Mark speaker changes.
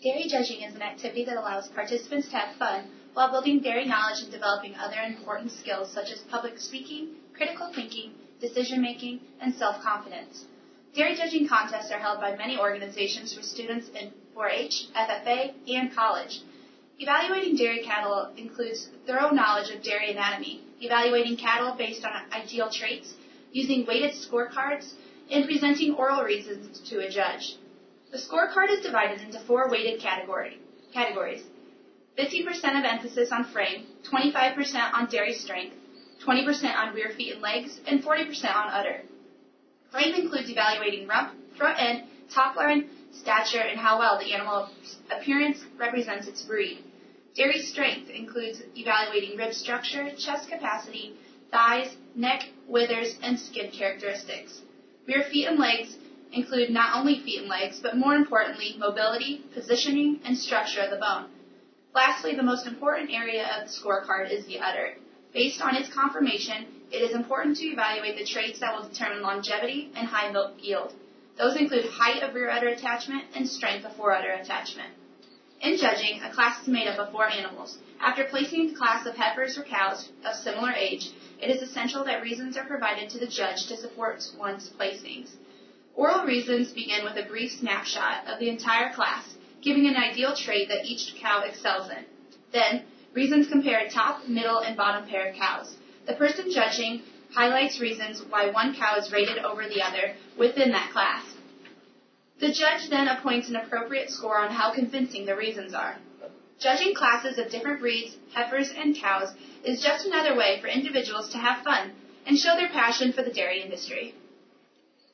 Speaker 1: Dairy judging is an activity that allows participants to have fun while building dairy knowledge and developing other important skills such as public speaking, critical thinking, decision-making, and self-confidence. Dairy judging contests are held by many organizations for students in 4-H, FFA, and college. Evaluating dairy cattle includes thorough knowledge of dairy anatomy, evaluating cattle based on ideal traits, using weighted scorecards, and presenting oral reasons to a judge. The scorecard is divided into 4 weighted categories. 50% of emphasis on frame, 25% on dairy strength, 20% on rear feet and legs, and 40% on udder. Frame includes evaluating rump, front end, top line, stature, and how well the animal's appearance represents its breed. Dairy strength includes evaluating rib structure, chest capacity, thighs, neck, withers, and skin characteristics. Rear feet and legs include not only feet and legs, but more importantly, mobility, positioning, and structure of the bone. Lastly, the most important area of the scorecard is the udder. Based on its conformation, it is important to evaluate the traits that will determine longevity and high milk yield. Those include height of rear udder attachment and strength of fore udder attachment. In judging, a class is made up of 4 animals. After placing a class of heifers or cows of similar age, it is essential that reasons are provided to the judge to support one's placings. Oral reasons begin with a brief snapshot of the entire class, giving an ideal trait that each cow excels in. Then, reasons compare top, middle, and bottom pair of cows. The person judging highlights reasons why one cow is rated over the other within that class. The judge then appoints an appropriate score on how convincing the reasons are. Judging classes of different breeds, heifers, and cows is just another way for individuals to have fun and show their passion for the dairy industry.